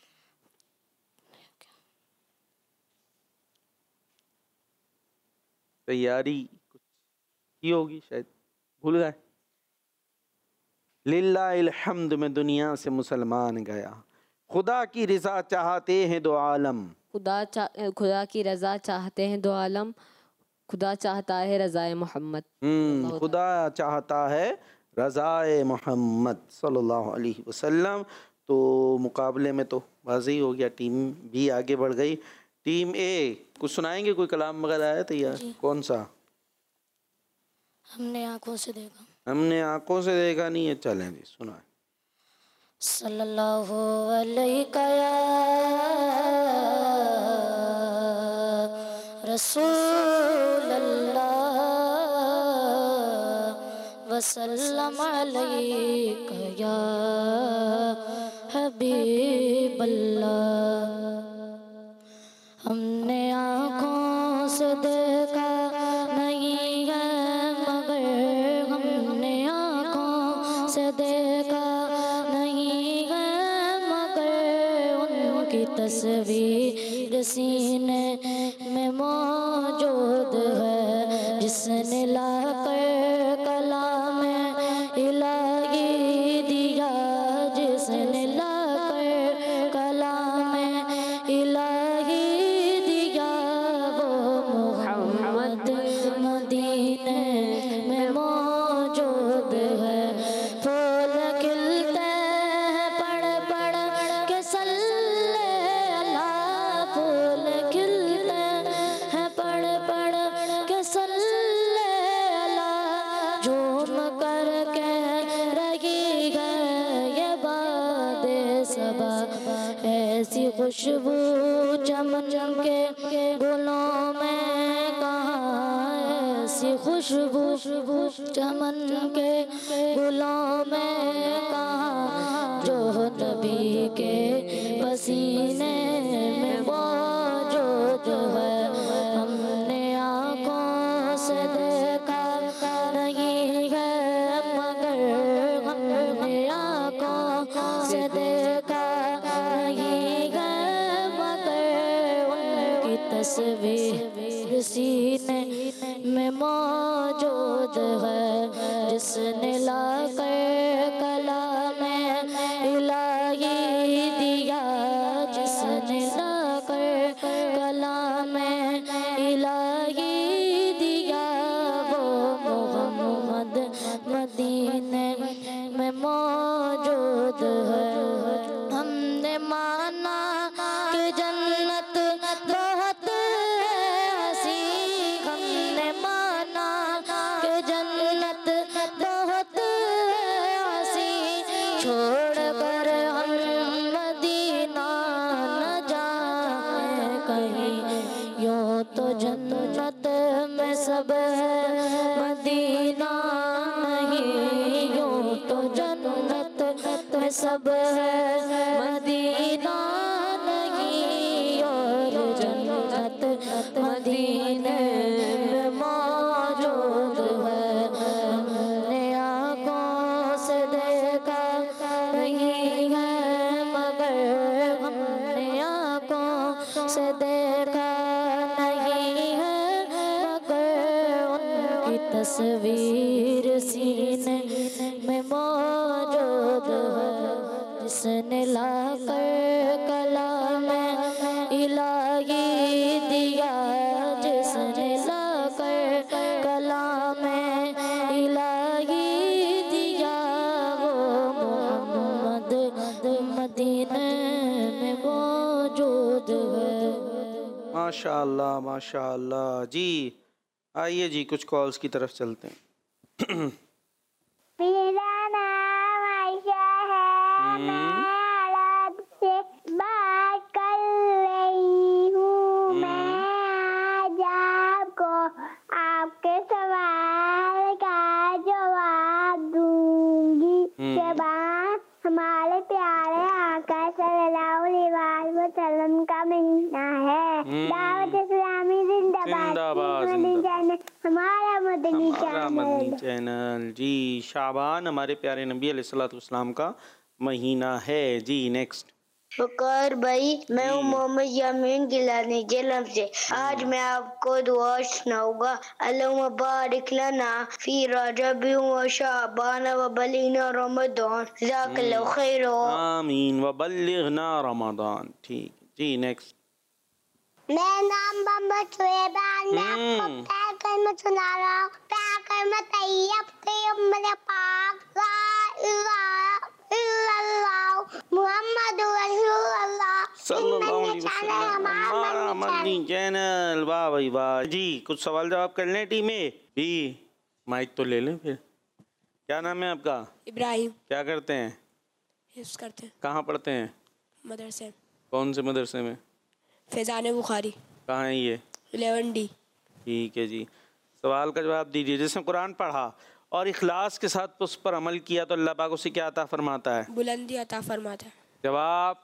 S2: तैयारी कुछ की होगी शायद, भूल गए। लिल्लाहिल हम्द में दुनिया से मुसलमान गया, खुदा की रज़ा चाहते हैं दो आलम,
S7: खुदा की रज़ा चाहते हैं दो आलम, खुदा चाहता है रज़ाए मोहम्मद।
S2: खुदा चाहता है रज़ाए मोहम्मद सल्लल्लाहु अलैहि वसल्लम। तो मुकाबले में तो वाज़ी हो गया, टीम भी आगे बढ़ गई। टीम ए कुछ सुनाएंगे, कोई कलाम वगैरह है तैयार? कौन सा?
S3: हमने आंखों से देखा,
S2: हमने आंखों से देखा नहीं है, चलें जी सुनाए।
S3: सल्लल्लाहु अलैहि रसूल अल्लाह वसल्लम अलैका या हबीब अल्लाह। हमने आँखों से देखा नहीं है मगर, हमने आँखों से देखा नहीं है मगर, उनकी तस्वीर सीने में मौजूद है, जिसने लाकर कलाम इलाही दिया, जिसने लाकर कलाम इलाही दिया, वो मोहम्मद मदीना पर कह रही है ये बादे सबा, ऐसी खुशबू चमन के गुलों में कहाँ, ऐसी खुशबू चमन के गुलों में कहाँ, जो नबी के पसीने में मौजूद है। हमने आँखों से देखा नहीं है मगर हमने आँखों से देखा नहीं है मगर उनकी तस्वीर सीने में मौजूद है। जिसने लाकर कलाम इलाही दिया, जिसने लाकर कलाम इलाही दिया, वो मोहम्मद मदीने में मौजूद है। हमने माना कि जन्नत बहुत हसी, हमने माना कि जन्नत बहुत हसी, छोड़ कर हम मदीना न जाए कहीं, यूं तो जन्नत में सब है मदीना नहीं, यूं तो जन्नत में सब है मदीना नहीं, और जन्नत मदीने में मौजूद है। हमने आँखों से देखा नहीं है मगर हमने आँखों से देखा नहीं है मगर उनकी तस्वीर सीने में मौजूद है। जिसने लाकर कलाम इलाही दिया, जिसने लाकर कलाम इलाही दिया, वो मोहम्मद मदीने में मौजूद है।
S2: माशाअल्लाह माशाअल्लाह जी। आइए जी कुछ कॉल्स की तरफ चलते हैं।
S5: मेरा नाम आयशा है, मैं अरब से बात कर रही हूँ। मैं आज आपको आपके सवाल का जवाब दूंगी। शबान हमारे प्यारे आका सल्लल्लाहु अलैहि वसल्लम का महीना है। दावत इस्लामी जिंदाबाद, हमारा मदनी
S2: चैनल जी। शाबान हमारे प्यारे नबी अलैहिस्सलाम का महीना है जी। नेक्स्ट
S5: बकर भाई, मैं हूँ मोहम्मद यामीन गिलानी जेलम से। आज मैं आपको दुआ सुनाऊंगा। अल्लाहुम्मा बारिक लना फी रजब व शाबान व बलिगना रमजान। जज़ाकल्लाहु खैर।
S2: आमीन व बल्लिगना रमजान। ठीक जी। नेक्स्ट
S5: मेरा नाम मोहम्मद शुएबान, मैं आपको प्यार कर मैं सुना रहा हूँ। प्यार कर मैं तैयब मेरे पाक ला इलाहा इल्लल्लाह मुहम्मद रसूलुल्लाह
S2: सल्लल्लाहु अलैहि वसल्लम हमारा मदनी चैनल। वाह भाई वाह जी। कुछ सवाल जवाब कर लें टीम में भी। माइक तो ले लें फिर। क्या नाम है आपका?
S8: इब्राहिम।
S2: क्या करते हैं?
S8: हिफ्ज़ करते हैं।
S2: कहाँ पढ़ते हैं?
S8: मदरसे।
S2: कौन से मदरसे में?
S8: फैज़ान बुखारी।
S2: कहाँ है ये?
S8: 11D।
S2: ठीक है जी। सवाल का जवाब दीजिए। जिसने कुरान पढ़ा और इखलास के साथ उस पर अमल किया तो अल्लाह पाक उसे क्या अता फरमाता है?
S8: बुलंदी अता फरमाता है।
S2: जवाब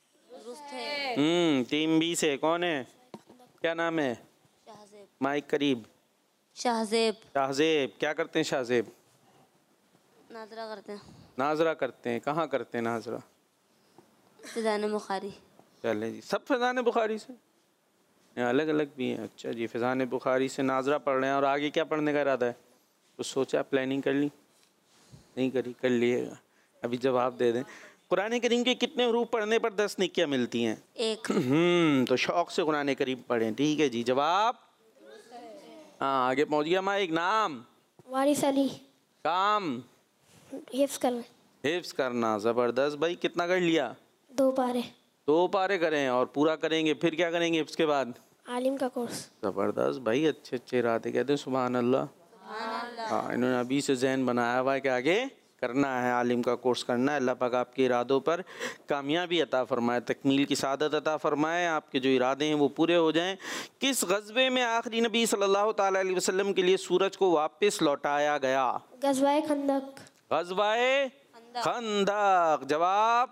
S2: टीम बी से कौन है? क्या नाम है? माइक करीब।
S4: शाहजेब।
S2: शाहजेब। क्या करते हैं शाहजेब?
S4: नाजरा करते हैं।
S2: नाजरा करते हैं। कहाँ करते हैं नाजरा?
S4: फैज़ान बुखारी।
S2: चले जी। सब फैज़ान बुखारी से या अलग अलग भी हैं? अच्छा जी। फैज़ान बुखारी से नाजरा पढ़ रहे हैं और आगे क्या पढ़ने का इरादा है? कुछ सोचा, प्लानिंग कर ली? नहीं करी? कर लिएगा। अभी जवाब दे दें। कुरान करीम के कितने हरूफ पढ़ने पर 10 नेकियां मिलती हैं?
S4: 1।
S2: तो शौक से कुरान करीम पढ़ें। ठीक है जी। जवाब हाँ आगे पहुँच गया। मैं एक नाम
S3: वारिस अली।
S2: काम
S3: हिफ्ज़ करना।
S2: हिफ्ज़ करना। ज़बरदस्त भाई। कितना कर लिया?
S3: 2 पारे।
S2: 2 पारे करें और पूरा करेंगे फिर क्या करेंगे हिफ्ज़ के बाद?
S3: आलिम का कोर्स।
S2: ज़बरदस्त भाई। अच्छे अच्छे इरादे। कहते हैं सुभान अल्लाह। हाँ, इन्होंने अभी से जहन बनाया हुआ है कि आगे करना है, आलिम का कोर्स करना है। अल्लाह पाक आपके इरादों पर कामयाबी अता फरमाए, तकमील की सादत अता फरमाए, आपके जो इरादे हैं वो पूरे हो जाएं। किस गज़वे में आखिरी नबी सल्लल्लाहु ताला अलैहि वसल्लम के लिए सूरज को वापस लौटाया गया?
S3: गज़वाए खंदक।
S2: गज़वाए खंदक। जवाब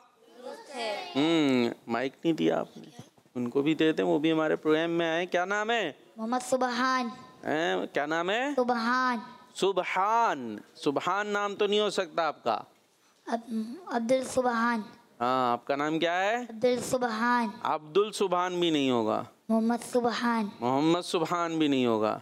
S2: माइक नहीं दिया आपने, उनको भी देते, वो भी हमारे प्रोग्राम में आए। क्या नाम है?
S5: मोहम्मद सुबहान।
S2: क्या नाम है?
S5: सुबहान।
S2: सुबहान। सुबहान नाम तो नहीं हो सकता आपका।
S5: अब्दुल सुबहान।
S2: हाँ, आपका नाम क्या है?
S5: अब्दुल सुबहान।
S2: अब्दुल सुबहान भी नहीं होगा।
S5: मोहम्मद सुबहान।
S2: मोहम्मद सुबहान भी नहीं होगा।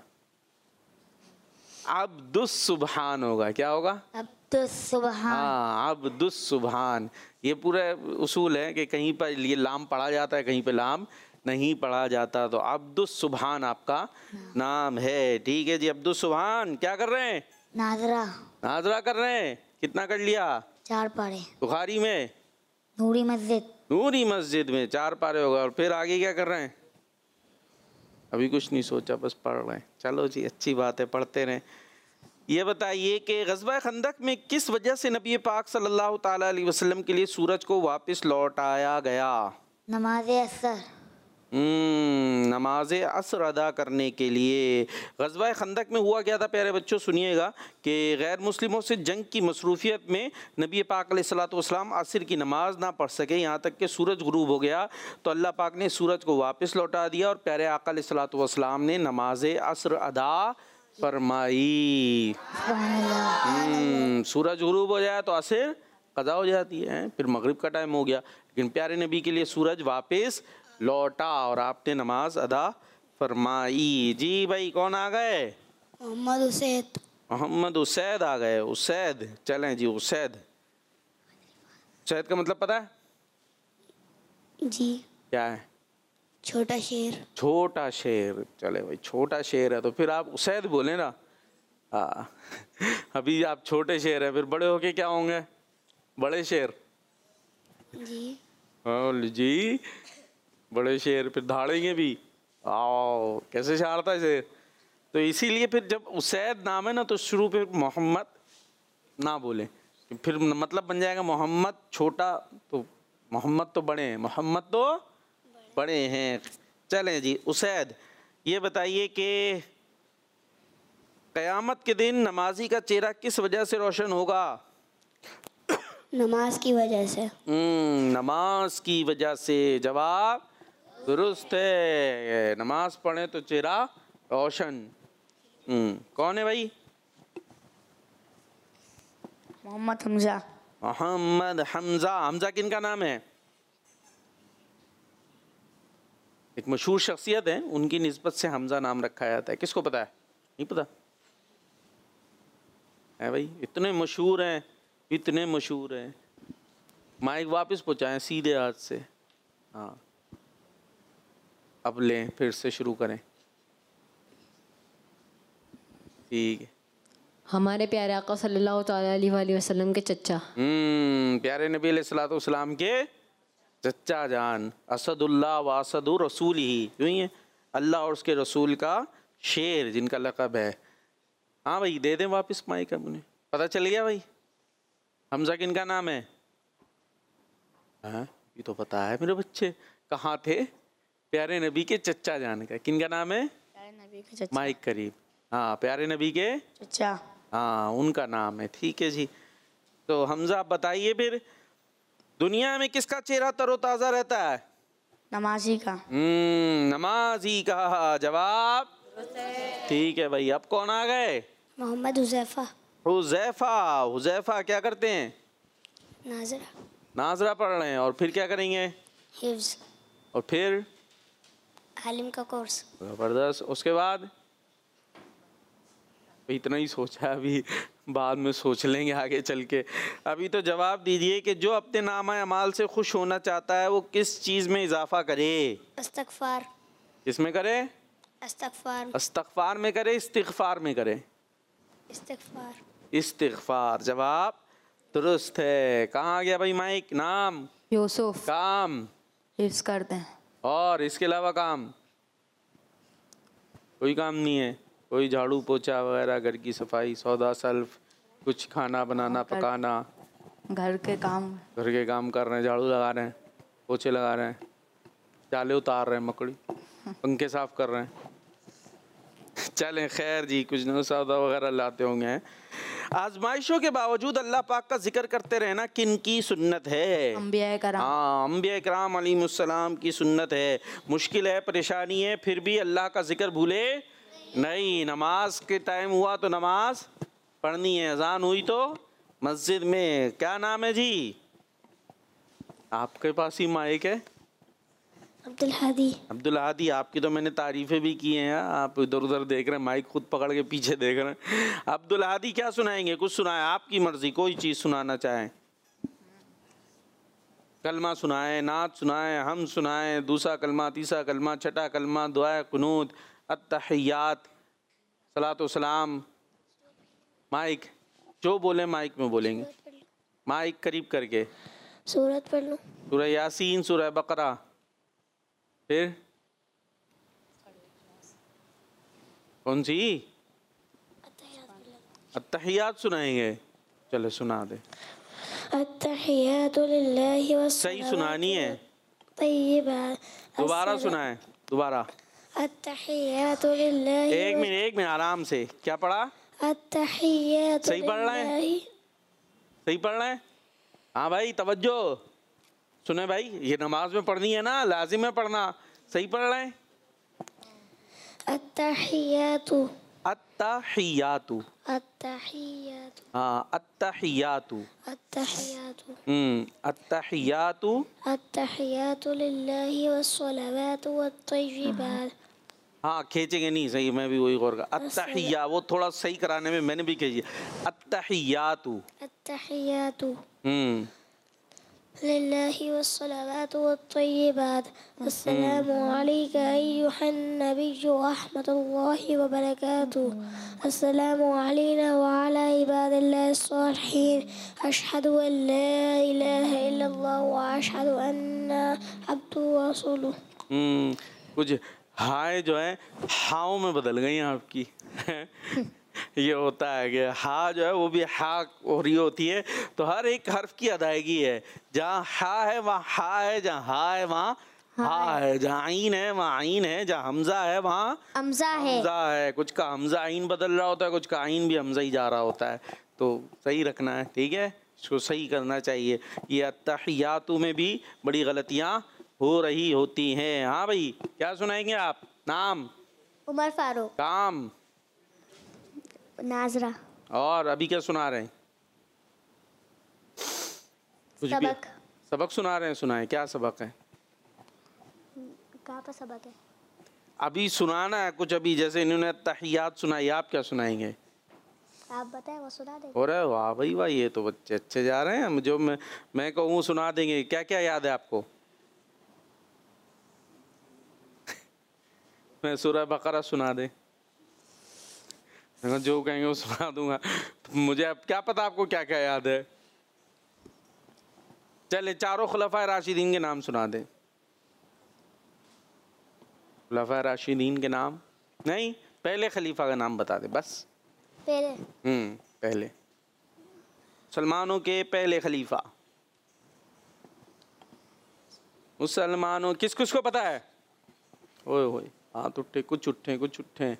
S2: अब्दुस सुबहान होगा। क्या होगा?
S5: अब्दुल सुबहान।
S2: हाँ, अब्दुस सुबहान। ये पूरा उसूल है कि कहीं पर ये लाम पढ़ा जाता है, कहीं पे लाम नहीं पढ़ा जाता। तो अब्दुस सुबहान आपका नाम है। ठीक है जी, अब्दुस सुबहान क्या कर रहे हैं?
S5: नाजरा।
S2: नाजरा कर रहे हैं। कितना कर लिया?
S5: 4 पारे।
S2: बुखारी में?
S5: नूरी मस्जिद।
S2: नूरी मस्जिद में 4 पारे होगा। और फिर आगे क्या कर रहे हैं? अभी कुछ नहीं सोचा, बस पढ़ रहे हैं। चलो जी, अच्छी बात है, पढ़ते रहें। ये बताइए कि ग़ज़वा खंदक में किस वजह से नबी पाक सल्लल्लाहु ताला अलैहि वसल्लम के लिए सूरज को वापस लौटाया गया?
S5: नमाज असर।
S2: नमाज असर अदा करने के लिए। ग़ज़वा खंदक में हुआ क्या था प्यारे बच्चों? सुनिएगा कि गैर मुस्लिमों से जंग की मसरूफियत में नबी पाक अलैहिस्सलातु वस्सलाम असर की नमाज ना पढ़ सके, यहाँ तक कि सूरज गुरूब हो गया। तो अल्लाह पाक ने सूरज को वापस लौटा दिया और प्यारे आका अलैहिस्सलातु वस्सलाम ने नमाज असर अदा फरमाई। सूरज गुरूब हो जाए तो असर कज़ा हो जाती है, फिर मगरिब का टाइम हो गया। लेकिन प्यारे नबी के लिए सूरज वापस लौटा और आपने नमाज अदा फरमाई। जी भाई, कौन आ गए?
S8: मोहम्मद उसैद।
S2: मोहम्मद उसैद आ गए। उसैद, चलें जी। उसैद, उसैद का मतलब पता है?
S8: जी।
S2: क्या है?
S8: छोटा शेर।
S2: छोटा शेर। चले भाई, छोटा शेर है तो फिर आप उसैद बोले ना। हाँ, अभी आप छोटे शेर हैं, फिर बड़े होके क्या होंगे? बड़े शेर।
S8: जी।
S2: हाँ जी, बड़े शेर फिर धाड़ेंगे भी। आओ, कैसे छाड़ता है शेर। तो इसीलिए फिर जब उसैद नाम है ना तो शुरू पे मोहम्मद ना बोले, फिर मतलब बन जाएगा मोहम्मद छोटा, तो मोहम्मद तो बड़े हैं, मोहम्मद तो बड़े हैं। चलें जी, उसैद ये बताइए कि क़यामत के दिन नमाजी का चेहरा किस वजह से रोशन होगा?
S8: नमाज की वजह से।
S2: नमाज की वजह से। जवाब दुरुस्त है, नमाज पढ़े तो चेहरा रोशन। कौन है भाई?
S5: मोहम्मद हमजा।
S2: मोहम्मद हमजा। हमजा किनका नाम है? एक मशहूर शख्सियत है, उनकी निस्बत से हमजा नाम रखा जाता है। किसको पता है? नहीं पता है भाई? इतने मशहूर हैं, इतने मशहूर हैं। माइक वापस पहुँचाएं सीधे हाथ से। हाँ, अब लें, फिर से शुरू करें। ठीक है।
S7: हमारे प्यारे आका सल्लल्लाहु ताला अलैहि वसल्लम के चचा।
S2: प्यारे नबी अलैहिस्सलातु वस्सलाम के चचा जान। असदुल्लाह व असदु रसूल ही, यूँ ही है, अल्लाह और उसके रसूल का शेर जिनका लक़ब है। हाँ भाई, दे दें वापस माइक। अब उन्हें पता चल गया भाई हमजा किनका नाम है? हाँ, ये तो पता है मेरे बच्चे। कहाँ थे? प्यारे नबी के चचा जान का। किनका नाम है?
S8: प्यारे नबी के चचा।
S2: माइक करीब। हाँ, प्यारे नबी के
S8: चचा।
S2: हाँ, उनका नाम है। ठीक है जी। तो हमजा आप बताइए फिर, दुनिया में किसका चेहरा तरोताज़ा रहता है?
S8: नमाजी का।
S2: नमाजी का। जवाब ठीक है भाई। अब कौन आ गए?
S8: मोहम्मद हुज़ैफ़ा।
S2: हुज़ैफ़ा। हुज़ैफ़ा क्या करते हैं?
S8: नाजरा।
S2: नाजरा पढ़ रहे हैं। और फिर क्या करेंगे?
S8: हिफ्ज़।
S2: और फिर
S8: आलिम का कोर्स।
S2: ज़बरदस्त। उसके बाद इतना ही सोचा, अभी बाद में सोच लेंगे आगे चल के। अभी तो जवाब दीजिए कि जो अपने नामा अमाल से खुश होना चाहता है वो किस चीज़ में इजाफा करे?
S8: इस्तग़फ़ार।
S2: किसमें करे?
S8: इस्तग़फ़ार।
S2: इस्तग़फ़ार में करे, इस्तिग़फ़ार में करे?
S8: इस्तग़फ़ार।
S2: इस्तिग़फ़ार। जवाब दुरुस्त है। कहाँ आ गया भाई माइक? नाम?
S7: यूसुफ।
S2: काम?
S7: हिफ्ज़ करते हैं।
S2: और इसके अलावा काम? कोई काम नहीं है। कोई झाड़ू पोछा वगैरह, घर की सफाई, सौदा सल्फ, कुछ खाना बनाना पकाना,
S9: घर के काम
S2: कर रहे हैं, झाड़ू लगा रहे हैं, पोछे लगा रहे हैं, जाले उतार रहे हैं, मकड़ी, पंखे साफ कर रहे हैं। चलें खैर जी, कुछ न सौदा वगैरह लाते होंगे। आजमाइशों के बावजूद अल्लाह पाक का जिक्र करते रहना किन की सुन्नत है? अंबिया कराम अलैहिमुस्सलाम की सुन्नत है। मुश्किल है, परेशानी है, फिर भी अल्लाह का जिक्र भूले नहीं। नमाज के टाइम हुआ तो नमाज पढ़नी है, अजान हुई तो मस्जिद में। क्या नाम है जी? आपके पास ही माइक है।
S8: अब्दुल हादी।
S2: अब्दुल हादी, आपकी तो मैंने तारीफें भी की हैं, आप इधर उधर देख रहे हैं, माइक खुद पकड़ के पीछे देख रहे हैं। अब्दुल हादी क्या सुनाएंगे? कुछ सुनाएं, आपकी मर्जी, कोई चीज़ सुनाना चाहें। कलमा सुनाएं, नात सुनाएं, हम सुनाएं, दूसरा कलमा, तीसरा कलमा, छठा कलमा, दुआ कुनूत, अत्तहियात, सलातो सलाम। माइक जो बोले माइक में बोलेंगे, माइक करीब करके।
S8: सूरत पढ़ लो।
S2: सूरह यासीन, सूरह बकरा, फिर कौन सी? अत्तहियात सुनाएंगे। चलो सुना दे।
S8: अत्तहियातु लिल्लाहि
S2: सही सुनानी है,
S8: तय्यिबात।
S2: दोबारा सुनाए, दोबारा।
S8: अत्तहियातु लिल्लाहि।
S2: एक मिनट आराम से। क्या पढ़ा?
S8: अत्तहियातु।
S2: सही पढ़ रहे हैं? सही पढ़ रहे हैं? हाँ भाई तवज्जो सुने भाई, ये नमाज में पढ़नी है ना, लाजिम है पढ़ना। सही पढ़ रहे हैं?
S8: अत्तहियातु।
S2: अत्तहियातु।
S8: अत्तहियातु।
S2: हाँ अत्तहियातु।
S8: अत्तहियातु।
S2: अत्तहियातु।
S8: अत्तहियातु लिल्लाहि वस्सलावातु वत्तय्यिबात।
S2: हाँ खींचेंगे नहीं, सही, मैं भी वही गौर कर। अत्तहिया, वो थोड़ा सही कराने में मैंने भी खींची। अत्तहियातु।
S8: अत्तहियातु लिल्लाहि वस्सलावातु वत्तय्यिबात। अस्सलामु अलैका अय्युहन नबिय्यु व रहमतुल्लाहि व बरकातुहू। अस्सलामु अलैना व अला इबादिल्लाहिस सालिहीन। अशहदु अन ला इलाहा इल्लल्लाह व अशहदु अन्ना अब्दुहु व रसूलुहू।
S2: कुछ हाय जो है हाओं में बदल गई हैं आपकी। ये होता है कि हा जो है वो भी हा हो रही होती है, तो हर एक हर्फ की अदायगी है। जहाँ हा है वहाँ हा है, जहाँ हा है वहाँ हा है, जहाँ आइन है वहाँ आइन है, जहाँ हमजा है वहाँ
S8: हमजा है।
S2: कुछ का हमजा आइन बदल रहा होता है, कुछ का आइन भी हमजा ही जा रहा होता है, तो सही रखना है, ठीक है, इसको सही करना चाहिए। ये अत्तहियातु में भी बड़ी गलतियाँ हो रही होती हैं। हाँ भाई क्या सुनाएंगे आप? नाम?
S8: उमर फारूक।
S2: काम?
S8: नाजरा।
S2: और अभी क्या सुना रहे हैं? कुछ भी सबक सुना रहे हैं? सुनाए, क्या सबक है?
S8: कहाँ पर सबक है?
S2: अभी सुनाना है कुछ, अभी जैसे इन्होंने तहियात सुनाई, आप क्या सुनाएंगे?
S8: आप बताएं, वो सुना देंगे।
S2: हो रहा वाह भाई वाह, ये तो बच्चे अच्छे जा रहे हैं। जो मैं कहूँ सुना देंगे। क्या क्या याद है आपको? मैं सूरह बकरा सुना दे, जो कहेंगे वो सुना दूंगा। तो मुझे अब क्या पता आपको क्या क्या याद है। चले चारों खुलफाए राशिदीन के नाम सुना दे। खुलफाए राशिदीन के नाम नहीं, पहले खलीफा का नाम बता दे बस। पहले मुसलमानों के पहले खलीफा। मुसलमानों किस किस को पता है? ओए होए हाथ उठे, कुछ उठे कुछ उठे।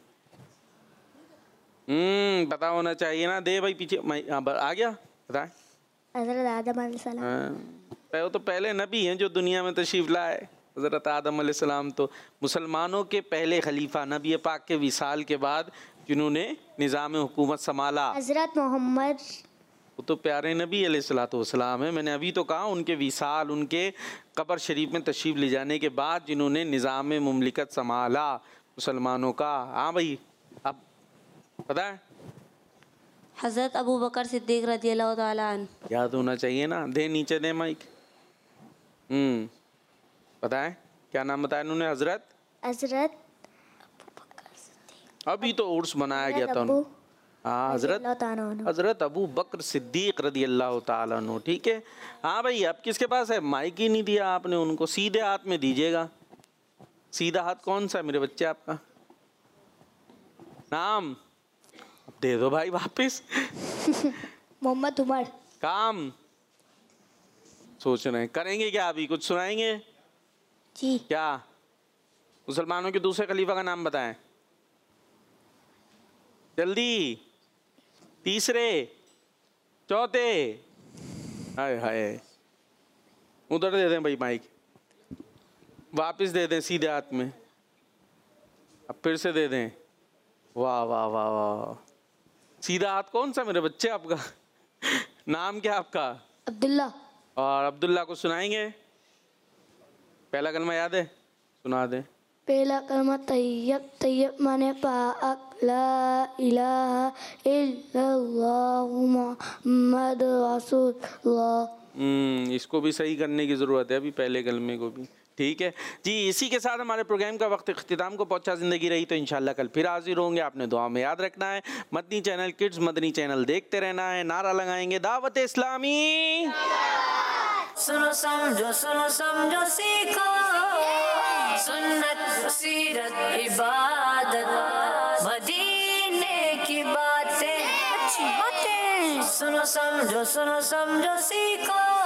S2: पता होना चाहिए ना। दे भाई पीछे आ गया, बताए।
S8: हज़रत आदम अलैहिस्सलाम।
S2: वो तो पहले नबी हैं जो दुनिया में तशरीफ लाए। हज़रत आदम अलैहिस्सलाम तो मुसलमानों के पहले खलीफा, नबी पाक के विसाल के बाद जिन्होंने निज़ाम हुकूमत संभाला।
S8: हज़रत मोहम्मद,
S2: वो तो प्यारे नबी अलैहिस्सलाम है। मैंने अभी तो कहा उनके विसाल, उनके कब्र शरीफ में तशरीफ़ ले जाने के बाद जिन्होंने निज़ाम मुमलिकत संभाला मुसलमानों का। हाँ भाई अब पता है?
S4: हज़रत अबू बकर सिद्दीक़ रज़ियल्लाहु ताला अन्हु।
S2: याद होना चाहिए ना। दे नीचे दे माइक। पता है क्या नाम बताया इन्होंने? हज़रत अभी तो उर्स बनाया गया था। हाँ हज़रत अबू बकर सिद्दीक़ रज़ियल्लाहु ताला अन्हु, ठीक है। हाँ भाई अब किसके पास है? माइक ही नहीं दिया आपने उनको, सीधे हाथ में दीजिएगा। सीधा हाथ कौन सा है मेरे बच्चे आपका? नाम दे दो भाई वापस।
S8: मोहम्मद उमर।
S2: काम सोच रहे हैं, करेंगे क्या अभी, कुछ सुनाएंगे?
S8: जी।
S2: क्या? मुसलमानों के दूसरे खलीफा का नाम बताएं जल्दी। तीसरे, चौथे। हाय हाय, उधर दे दें भाई माइक, वापस दे दें सीधे हाथ में, अब फिर से दे दें। वाह वाह वाह वाह, सीधा हाथ कौन सा मेरे बच्चे आपका? नाम क्या आपका?
S8: अब्दुल्ला।
S2: और अब्दुल्ला को सुनाएंगे? पहला कलमा याद है? सुना दें।
S8: पहला कलमा तैयब, तैयब माने पाक, ला इलाहा इल्लल्लाह मुहम्मद रसूलुल्लाह।
S2: इसको भी सही करने की ज़रूरत है अभी, पहले कलमे को भी। ठीक है जी, इसी के साथ हमारे प्रोग्राम का वक्त इख्तिताम को पहुंचा। ज़िंदगी रही तो इंशाल्लाह कल फिर हाजिर होंगे। आपने दुआ में याद रखना है, Madani channel kids Madani channel देखते रहना है। नारा लगाएंगे दावत इस्लामी।
S1: सुनो समझो सीखो, सुन्नत सीरत इबादत मदीने की बातें, अच्छी बातें। सुनो समझो सीखो।